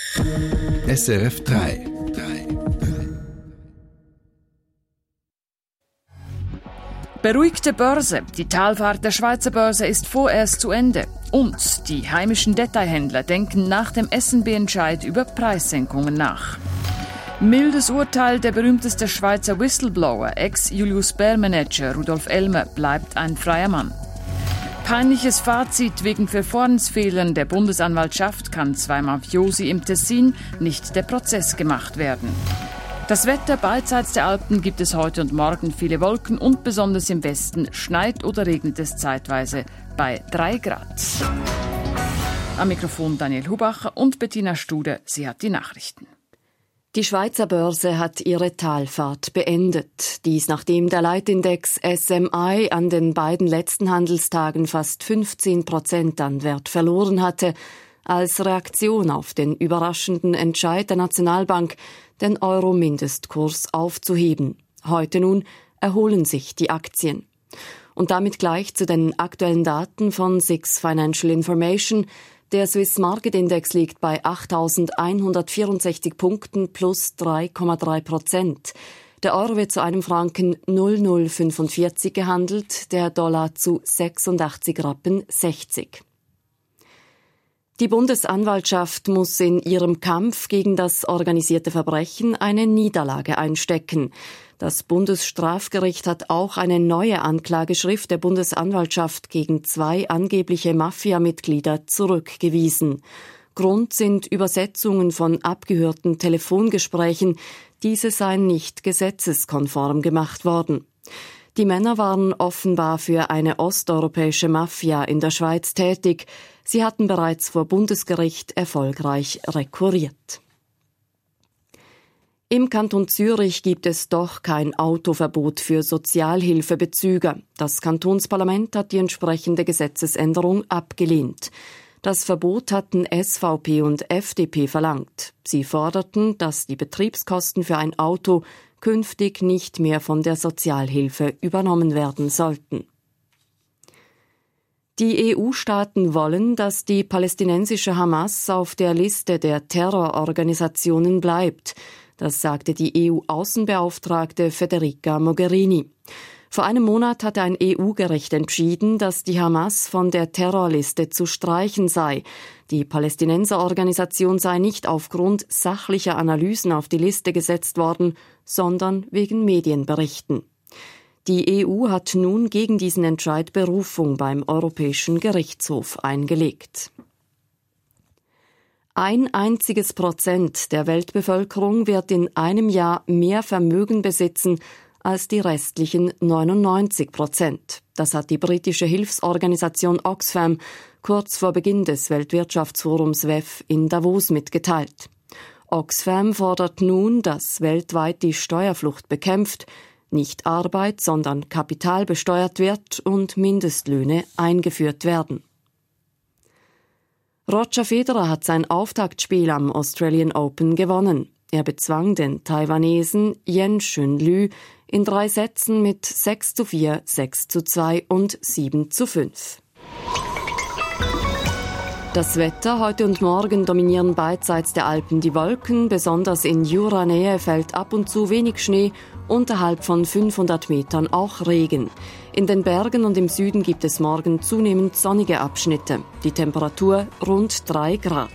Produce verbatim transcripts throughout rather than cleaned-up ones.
S R F drei. Beruhigte Börse. Die Talfahrt der Schweizer Börse ist vorerst zu Ende. Und die heimischen Detailhändler denken nach dem S N B-Entscheid über Preissenkungen nach. Mildes Urteil: Der berühmteste Schweizer Whistleblower, Ex-Julius-Baer-Manager Rudolf Elmer, bleibt ein freier Mann. Peinliches Fazit: Wegen Verfahrensfehlern der Bundesanwaltschaft kann zwei Mafiosi im Tessin nicht der Prozess gemacht werden. Das Wetter: Beidseits der Alpen gibt es heute und morgen viele Wolken und besonders im Westen schneit oder regnet es zeitweise bei drei Grad. Am Mikrofon Daniel Hubacher und Bettina Studer, sie hat die Nachrichten. Die Schweizer Börse hat ihre Talfahrt beendet. Dies nachdem der Leitindex S M I an den beiden letzten Handelstagen fast fünfzehn Prozent an Wert verloren hatte, als Reaktion auf den überraschenden Entscheid der Nationalbank, den Euro-Mindestkurs aufzuheben. Heute nun erholen sich die Aktien. Und damit gleich zu den aktuellen Daten von Six Financial Information. Der Swiss Market Index liegt bei achttausendeinhundertvierundsechzig Punkten plus drei Komma drei Prozent. Der Euro wird zu einem Franken null Komma null fünfundvierzig gehandelt, der Dollar zu sechsundachtzig Rappen sechzig. Die Bundesanwaltschaft muss in ihrem Kampf gegen das organisierte Verbrechen eine Niederlage einstecken. Das Bundesstrafgericht hat auch eine neue Anklageschrift der Bundesanwaltschaft gegen zwei angebliche Mafia-Mitglieder zurückgewiesen. Grund sind Übersetzungen von abgehörten Telefongesprächen. Diese seien nicht gesetzeskonform gemacht worden. Die Männer waren offenbar für eine osteuropäische Mafia in der Schweiz tätig. Sie hatten bereits vor Bundesgericht erfolgreich rekurriert. Im Kanton Zürich gibt es doch kein Autoverbot für Sozialhilfebezüger. Das Kantonsparlament hat die entsprechende Gesetzesänderung abgelehnt. Das Verbot hatten S V P und F D P verlangt. Sie forderten, dass die Betriebskosten für ein Auto künftig nicht mehr von der Sozialhilfe übernommen werden sollten. Die E U-Staaten wollen, dass die palästinensische Hamas auf der Liste der Terrororganisationen bleibt. Das sagte die E U-Außenbeauftragte Federica Mogherini. Vor einem Monat hatte ein E U-Gericht entschieden, dass die Hamas von der Terrorliste zu streichen sei. Die Palästinenserorganisation sei nicht aufgrund sachlicher Analysen auf die Liste gesetzt worden, sondern wegen Medienberichten. Die E U hat nun gegen diesen Entscheid Berufung beim Europäischen Gerichtshof eingelegt. Ein einziges Prozent der Weltbevölkerung wird in einem Jahr mehr Vermögen besitzen als die restlichen neunundneunzig Prozent. Das hat die britische Hilfsorganisation Oxfam kurz vor Beginn des Weltwirtschaftsforums W E F in Davos mitgeteilt. Oxfam fordert nun, dass weltweit die Steuerflucht bekämpft, nicht Arbeit, sondern Kapital besteuert wird und Mindestlöhne eingeführt werden. Roger Federer hat sein Auftaktspiel am Australian Open gewonnen. Er bezwang den Taiwanesen Yen Xunlu in drei Sätzen mit sechs zu vier, sechs zu zwei und sieben zu fünf. Das Wetter: Heute und morgen dominieren beidseits der Alpen die Wolken. Besonders in Juranähe fällt ab und zu wenig Schnee, unterhalb von fünfhundert Metern auch Regen. In den Bergen und im Süden gibt es morgen zunehmend sonnige Abschnitte. Die Temperatur rund drei Grad.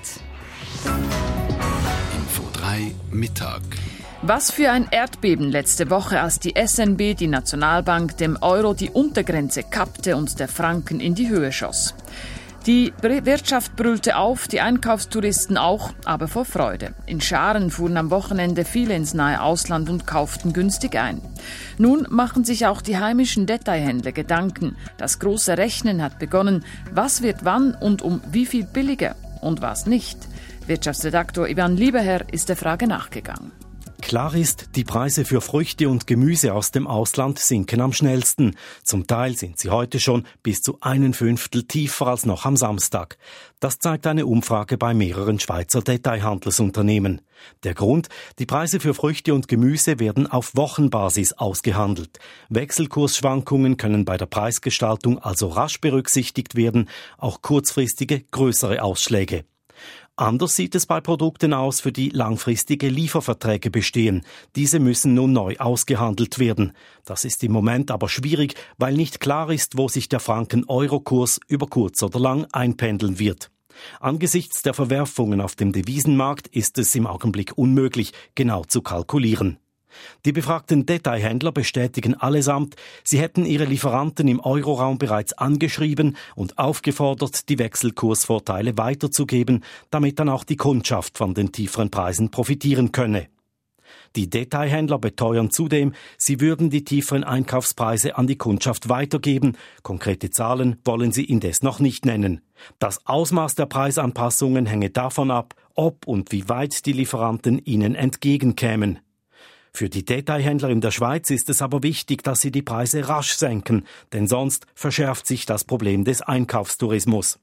Info drei Mittag. Was für ein Erdbeben letzte Woche, als die S N B, die Nationalbank, dem Euro die Untergrenze kappte und der Franken in die Höhe schoss. Die Wirtschaft brüllte auf, die Einkaufstouristen auch, aber vor Freude. In Scharen fuhren am Wochenende viele ins nahe Ausland und kauften günstig ein. Nun machen sich auch die heimischen Detailhändler Gedanken. Das große Rechnen hat begonnen. Was wird wann und um wie viel billiger und was nicht? Wirtschaftsredaktor Ivan Lieberherr ist der Frage nachgegangen. Klar ist, die Preise für Früchte und Gemüse aus dem Ausland sinken am schnellsten. Zum Teil sind sie heute schon bis zu einen Fünftel tiefer als noch am Samstag. Das zeigt eine Umfrage bei mehreren Schweizer Detailhandelsunternehmen. Der Grund: Die Preise für Früchte und Gemüse werden auf Wochenbasis ausgehandelt. Wechselkursschwankungen können bei der Preisgestaltung also rasch berücksichtigt werden, auch kurzfristige größere Ausschläge. Anders sieht es bei Produkten aus, für die langfristige Lieferverträge bestehen. Diese müssen nun neu ausgehandelt werden. Das ist im Moment aber schwierig, weil nicht klar ist, wo sich der Franken-Euro-Kurs über kurz oder lang einpendeln wird. Angesichts der Verwerfungen auf dem Devisenmarkt ist es im Augenblick unmöglich, genau zu kalkulieren. Die befragten Detailhändler bestätigen allesamt, sie hätten ihre Lieferanten im Euroraum bereits angeschrieben und aufgefordert, die Wechselkursvorteile weiterzugeben, damit dann auch die Kundschaft von den tieferen Preisen profitieren könne. Die Detailhändler beteuern zudem, sie würden die tieferen Einkaufspreise an die Kundschaft weitergeben. Konkrete Zahlen wollen sie indes noch nicht nennen. Das Ausmaß der Preisanpassungen hänge davon ab, ob und wie weit die Lieferanten ihnen entgegenkämen. Für die Detailhändler in der Schweiz ist es aber wichtig, dass sie die Preise rasch senken, denn sonst verschärft sich das Problem des Einkaufstourismus.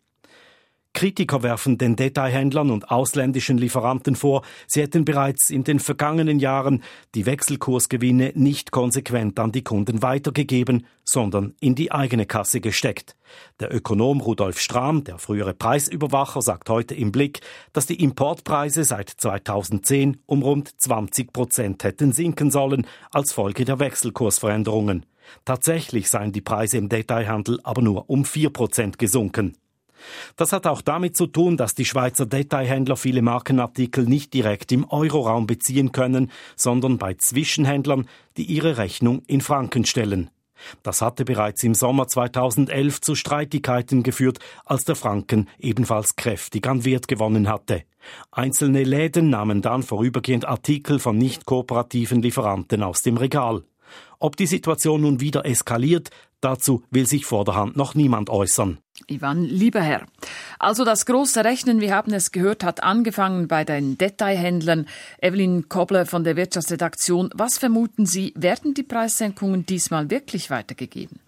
Kritiker werfen den Detailhändlern und ausländischen Lieferanten vor, sie hätten bereits in den vergangenen Jahren die Wechselkursgewinne nicht konsequent an die Kunden weitergegeben, sondern in die eigene Kasse gesteckt. Der Ökonom Rudolf Strahm, der frühere Preisüberwacher, sagt heute im Blick, dass die Importpreise seit zweitausendzehn um rund zwanzig Prozent hätten sinken sollen als Folge der Wechselkursveränderungen. Tatsächlich seien die Preise im Detailhandel aber nur um vier Prozent gesunken. Das hat auch damit zu tun, dass die Schweizer Detailhändler viele Markenartikel nicht direkt im Euroraum beziehen können, sondern bei Zwischenhändlern, die ihre Rechnung in Franken stellen. Das hatte bereits im Sommer zweitausendelf zu Streitigkeiten geführt, als der Franken ebenfalls kräftig an Wert gewonnen hatte. Einzelne Läden nahmen dann vorübergehend Artikel von nicht kooperativen Lieferanten aus dem Regal. Ob die Situation nun wieder eskaliert, dazu will sich vorderhand noch niemand äußern. Ivan Lieberherr. Also das große Rechnen, wir haben es gehört, hat angefangen bei den Detailhändlern. Evelyn Kobler von der Wirtschaftsredaktion. Was vermuten Sie, werden die Preissenkungen diesmal wirklich weitergegeben?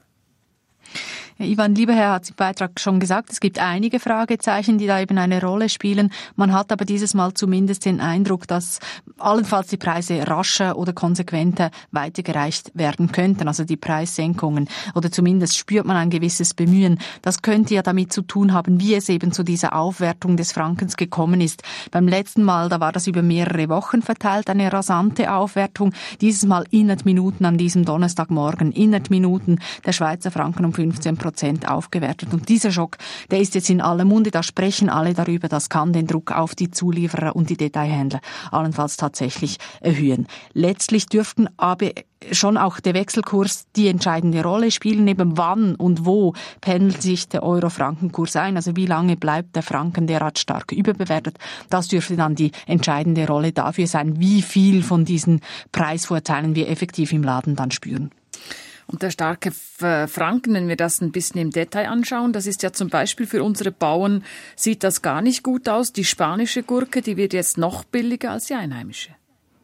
Ja, Ivan Lieberherr hat im Beitrag schon gesagt, es gibt einige Fragezeichen, die da eben eine Rolle spielen. Man hat aber dieses Mal zumindest den Eindruck, dass allenfalls die Preise rascher oder konsequenter weitergereicht werden könnten, also die Preissenkungen. Oder zumindest spürt man ein gewisses Bemühen. Das könnte ja damit zu tun haben, wie es eben zu dieser Aufwertung des Frankens gekommen ist. Beim letzten Mal, da war das über mehrere Wochen verteilt, eine rasante Aufwertung. Dieses Mal innerhalb Minuten an diesem Donnerstagmorgen, innerhalb Minuten der Schweizer Franken um fünfzehn Prozent aufgewertet. Und dieser Schock, der ist jetzt in aller Munde, da sprechen alle darüber, das kann den Druck auf die Zulieferer und die Detailhändler allenfalls tatsächlich erhöhen. Letztlich dürften aber schon auch der Wechselkurs die entscheidende Rolle spielen, eben wann und wo pendelt sich der Euro-Franken-Kurs ein, also wie lange bleibt der Franken derart stark überbewertet. Das dürfte dann die entscheidende Rolle dafür sein, wie viel von diesen Preisvorteilen wir effektiv im Laden dann spüren. Und der starke Franken, wenn wir das ein bisschen im Detail anschauen, das ist ja zum Beispiel für unsere Bauern, sieht das gar nicht gut aus. Die spanische Gurke, die wird jetzt noch billiger als die einheimische.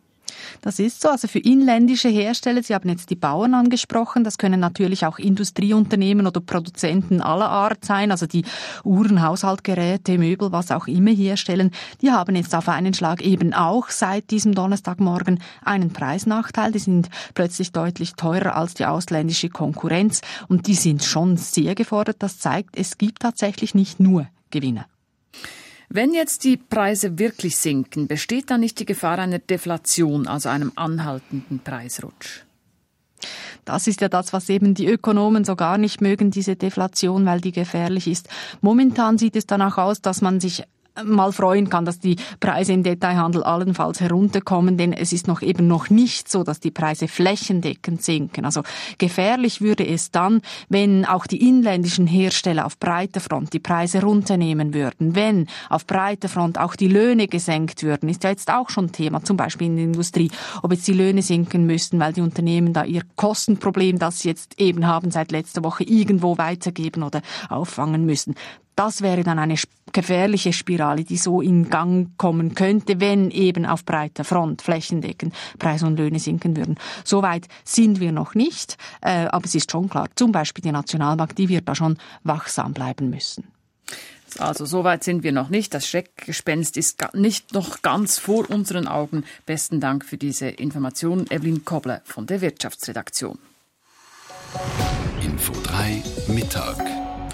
Das ist so. Also für inländische Hersteller, Sie haben jetzt die Bauern angesprochen, das können natürlich auch Industrieunternehmen oder Produzenten aller Art sein, also die Uhren, Haushaltgeräte, Möbel, was auch immer herstellen, die haben jetzt auf einen Schlag eben auch seit diesem Donnerstagmorgen einen Preisnachteil. Die sind plötzlich deutlich teurer als die ausländische Konkurrenz und die sind schon sehr gefordert. Das zeigt, es gibt tatsächlich nicht nur Gewinner. Wenn jetzt die Preise wirklich sinken, besteht dann nicht die Gefahr einer Deflation, also einem anhaltenden Preisrutsch? Das ist ja das, was eben die Ökonomen so gar nicht mögen, diese Deflation, weil die gefährlich ist. Momentan sieht es danach aus, dass man sich mal freuen kann, dass die Preise im Detailhandel allenfalls herunterkommen, denn es ist noch eben noch nicht so, dass die Preise flächendeckend sinken. Also gefährlich würde es dann, wenn auch die inländischen Hersteller auf breiter Front die Preise runternehmen würden, wenn auf breiter Front auch die Löhne gesenkt würden, ist ja jetzt auch schon Thema, zum Beispiel in der Industrie, ob jetzt die Löhne sinken müssten, weil die Unternehmen da ihr Kostenproblem, das sie jetzt eben haben seit letzter Woche, irgendwo weitergeben oder auffangen müssen. Das wäre dann eine gefährliche Spirale, die so in Gang kommen könnte, wenn eben auf breiter Front flächendeckend Preise und Löhne sinken würden. Soweit sind wir noch nicht, äh, aber es ist schon klar, zum Beispiel die Nationalbank, die wird da schon wachsam bleiben müssen. Also soweit sind wir noch nicht. Das Schreckgespenst ist nicht noch ganz vor unseren Augen. Besten Dank für diese Information, Evelyn Kobler von der Wirtschaftsredaktion. Info drei Mittag.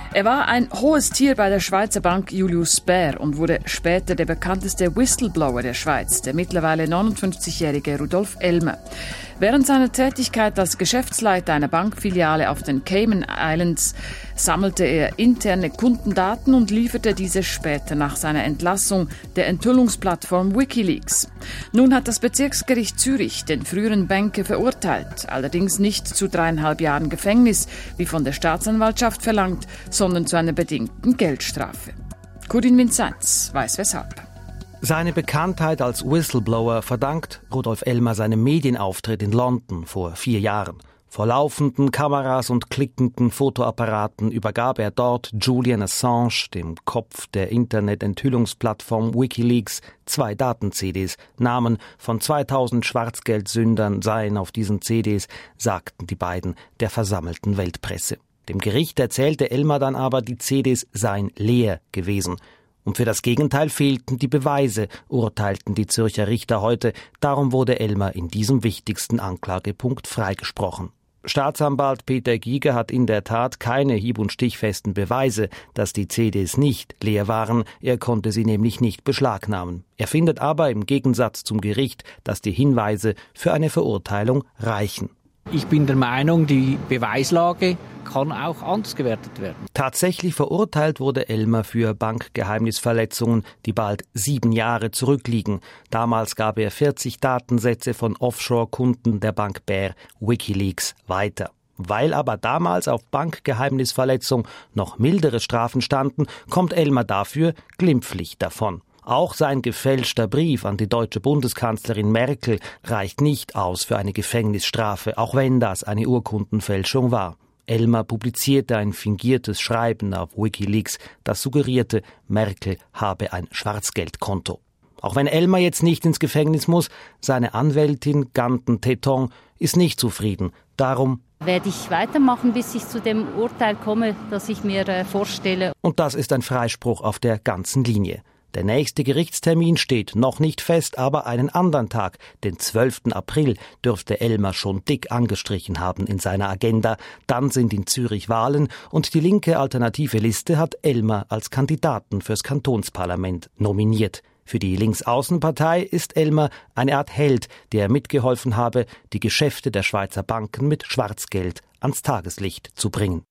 Er war ein hohes Tier bei der Schweizer Bank Julius Baer und wurde später der bekannteste Whistleblower der Schweiz, der mittlerweile neunundfünfzigjährige Rudolf Elmer. Während seiner Tätigkeit als Geschäftsleiter einer Bankfiliale auf den Cayman Islands sammelte er interne Kundendaten und lieferte diese später nach seiner Entlassung der Enthüllungsplattform WikiLeaks. Nun hat das Bezirksgericht Zürich den früheren Banker verurteilt, allerdings nicht zu dreieinhalb Jahren Gefängnis, wie von der Staatsanwaltschaft verlangt, sondern zu einer bedingten Geldstrafe. Corinne Vinzenz weiß weshalb. Seine Bekanntheit als Whistleblower verdankt Rudolf Elmer seinem Medienauftritt in London vor vier Jahren. Vor laufenden Kameras und klickenden Fotoapparaten übergab er dort Julian Assange, dem Kopf der Internet-Enthüllungsplattform WikiLeaks, zwei Daten-C Ds. Namen von zweitausend Schwarzgeldsündern seien auf diesen C Ds, sagten die beiden der versammelten Weltpresse. Dem Gericht erzählte Elmer dann aber, die C Ds seien leer gewesen. Und für das Gegenteil fehlten die Beweise, urteilten die Zürcher Richter heute. Darum wurde Elmer in diesem wichtigsten Anklagepunkt freigesprochen. Staatsanwalt Peter Giger hat in der Tat keine hieb- und stichfesten Beweise, dass die C Ds nicht leer waren. Er konnte sie nämlich nicht beschlagnahmen. Er findet aber im Gegensatz zum Gericht, dass die Hinweise für eine Verurteilung reichen. Ich bin der Meinung, die Beweislage kann auch anders gewertet werden. Tatsächlich verurteilt wurde Elmer für Bankgeheimnisverletzungen, die bald sieben Jahre zurückliegen. Damals gab er vierzig Datensätze von Offshore-Kunden der Bank Baer WikiLeaks weiter. Weil aber damals auf Bankgeheimnisverletzung noch mildere Strafen standen, kommt Elmer dafür glimpflich davon. Auch sein gefälschter Brief an die deutsche Bundeskanzlerin Merkel reicht nicht aus für eine Gefängnisstrafe, auch wenn das eine Urkundenfälschung war. Elmer publizierte ein fingiertes Schreiben auf WikiLeaks, das suggerierte, Merkel habe ein Schwarzgeldkonto. Auch wenn Elmer jetzt nicht ins Gefängnis muss, seine Anwältin Ganten Teton ist nicht zufrieden. Darum werde ich weitermachen, bis ich zu dem Urteil komme, das ich mir äh, vorstelle. Und das ist ein Freispruch auf der ganzen Linie. Der nächste Gerichtstermin steht noch nicht fest, aber einen anderen Tag, den zwölften April, dürfte Elmer schon dick angestrichen haben in seiner Agenda. Dann sind in Zürich Wahlen und die linke Alternative Liste hat Elmer als Kandidaten fürs Kantonsparlament nominiert. Für die Linksaußenpartei ist Elmer eine Art Held, der mitgeholfen habe, die Geschäfte der Schweizer Banken mit Schwarzgeld ans Tageslicht zu bringen.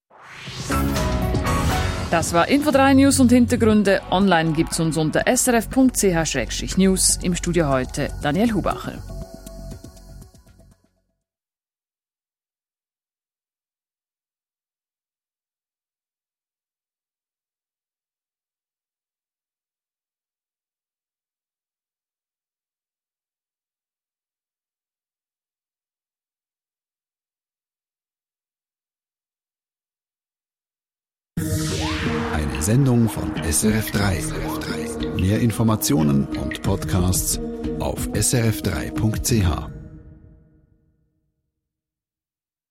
Das war Info drei News und Hintergründe. Online gibt's uns unter s r f punkt c h slash news. Im Studio heute Daniel Hubacher. Eine Sendung von S R F drei. Mehr Informationen und Podcasts auf s r f drei punkt c h.